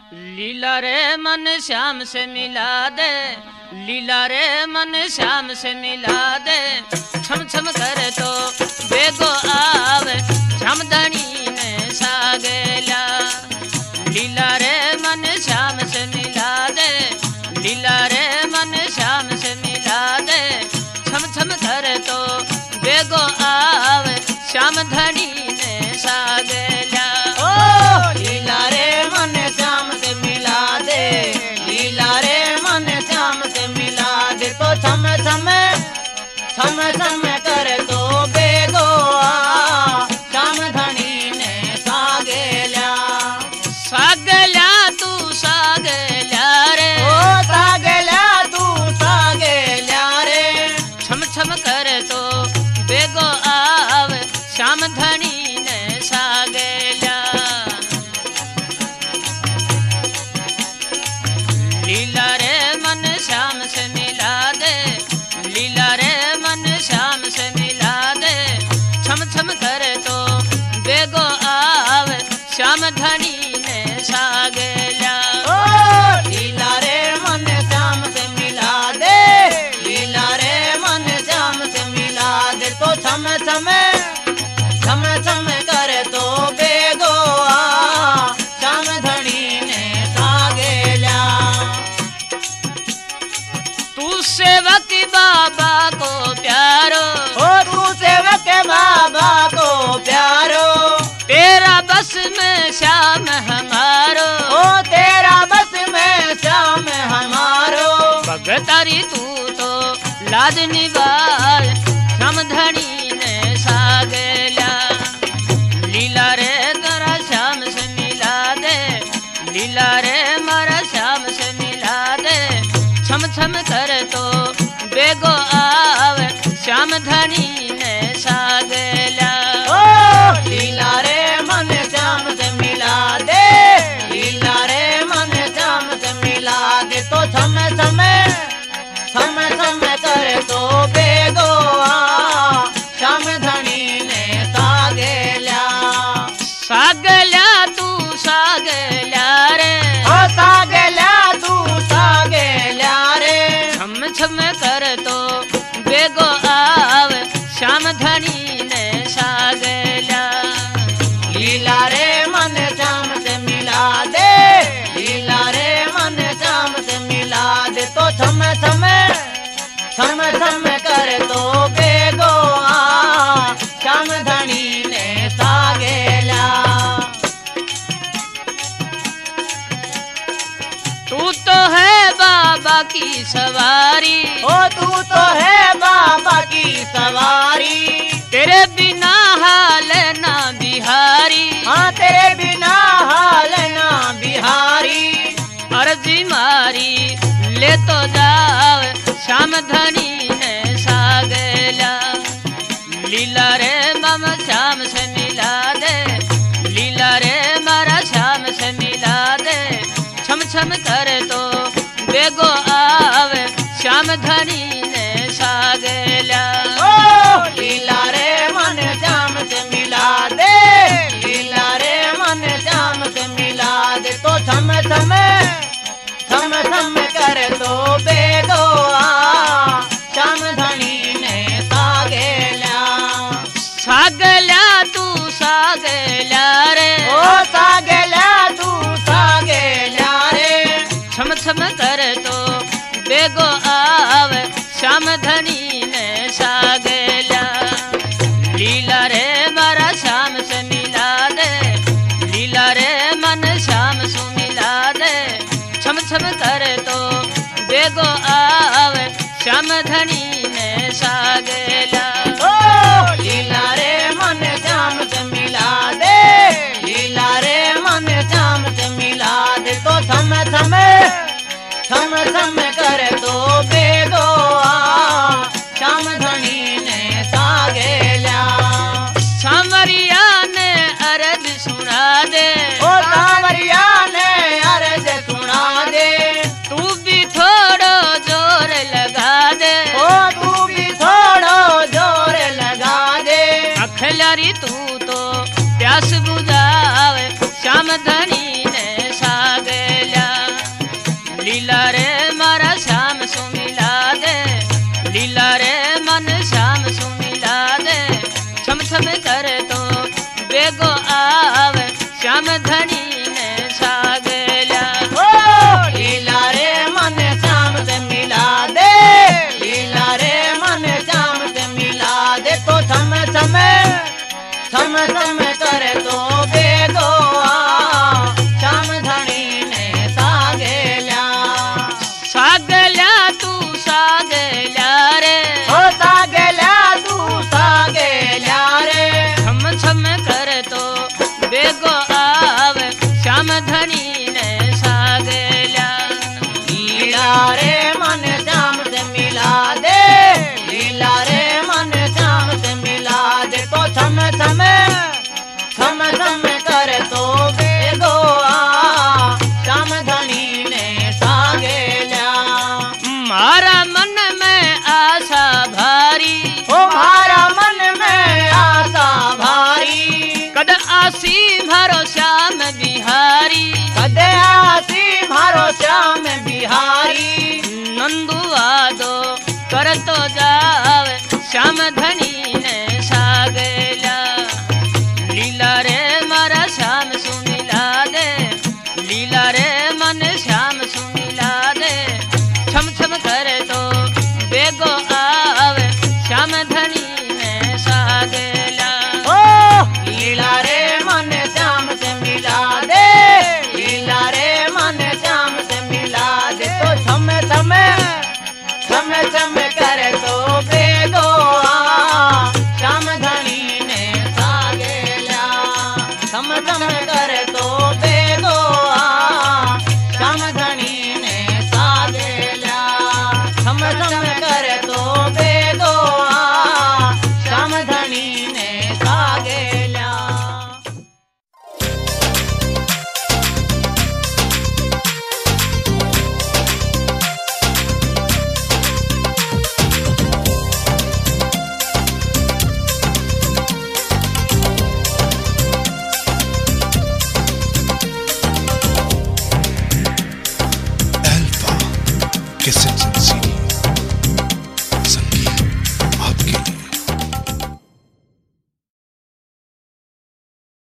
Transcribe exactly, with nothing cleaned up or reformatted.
लीला रे मन श्याम से मिला दे, लीला रे मन श्याम से मिला दे। छम छम कर तो बेगो आवे, श्याम धनी ने सागेला। लीला रे मन श्याम से मिला दे, लीला रे मन श्याम से मिला दे। छम छम कर तो बेगो आवे, श्याम धनी ने सागेला। ओ लीला रे मन श्याम से मिला दे, लीला रे मन श्याम से मिला दे। तो छम छम छम छम कर तो बेगो आ, श्याम धनी ने सागेला। सागेला तू सागेला रे, ओ सागेला तू सागेला रे। छम छम कर तो बेगो आवे, श्याम धनी ने सागेला। लीला रे मन श्याम से मिला दे, लीला रे मन श्याम से मिला दे। छम छम कर तो बेगो आवे, श्याम धनी ने सागेला। ओ लीला रे मन श्याम से मिला दे, लीला रे मन श्याम से मिला दे। तो छम छम छम छम कर तो बेगो आ, श्याम धनी ने सागेला। तू सेवक बाबा को प्यारो, ओ तू सेवक बाबा को प्यारो। तेरा बस में श्याम हमारो, ओ तेरा बस में श्याम हमारो। भगतारी तू तो लाज निभाए, श्याम धनी ने सागेला। लीला रे तेरा श्याम से मिला दे, लीला रे मारा श्याम से मिला दे। छम छम कर तो बेगो आवे, श्याम धनी ने सागेला। ओ लीला रे मन श्याम से मिला दे, लीला रे मन श्याम से मिला दे। तो छम छम छम छम कर तो बेगो आ, श्याम धनी ने सागेला। सागेला तू सागेला रे, ओ सागेला तू सागेला रे। छम छम कर तो बेगो आवे, श्याम धनी ने सागेला। लीला रे मन श्याम से मिला दे, लीला रे मन श्याम से मिला दे। तो छम छम छम छम कर तो बेगो आ, श्याम धनी ने सागेला। तू तो है बाबा की सवारी, ओ तू तो है बाबा की सवारी। तेरे बिना हाल ना बिहारी। हाँ तेरे बिना हाल ना बिहारी। अर्जी मारी ले तो जावे, श्याम धनी ने सागेला। लीला रे मम श्याम से मिला दे, लीला रे मारा श्याम से मिला दे। छम छम कर तो बेगो आवे, श्याम धनी ने सागेला। ओ लीला रे मन श्याम से मिला दे, लीला रे मन श्याम से मिला दे। तो छम छम छम छम कर तो बेगो आ, श्याम धनी ने सागेला। सागेला तू सागेला रे, ओ सागेला तू सागेला रे। छम छम कर तो बेगो आवे, श्याम धनी ने सागेला। लीला रे मारा श्याम से मिला दे, लीला रे मन श्याम से मिला दे। छम छम कर तो बेगो आवे, श्याम धनी ने सागेला। ओ लीला रे मन श्याम से मिला दे, लीला रे मन श्याम से मिला दे। तो छम छम छम छम कर तो बेगो आ, श्याम धनी ने सागेला। सामरिया ने अर्ज सुना दे, ओ सावरिया ने अर्ज सुना दे। तू भी थोड़ो जोर लगा दे, ओ तू भी थोड़ो जोर लगा दे। अखलारी तू तो प्यास बुझावे, श्याम धनी ने सागेला। घनी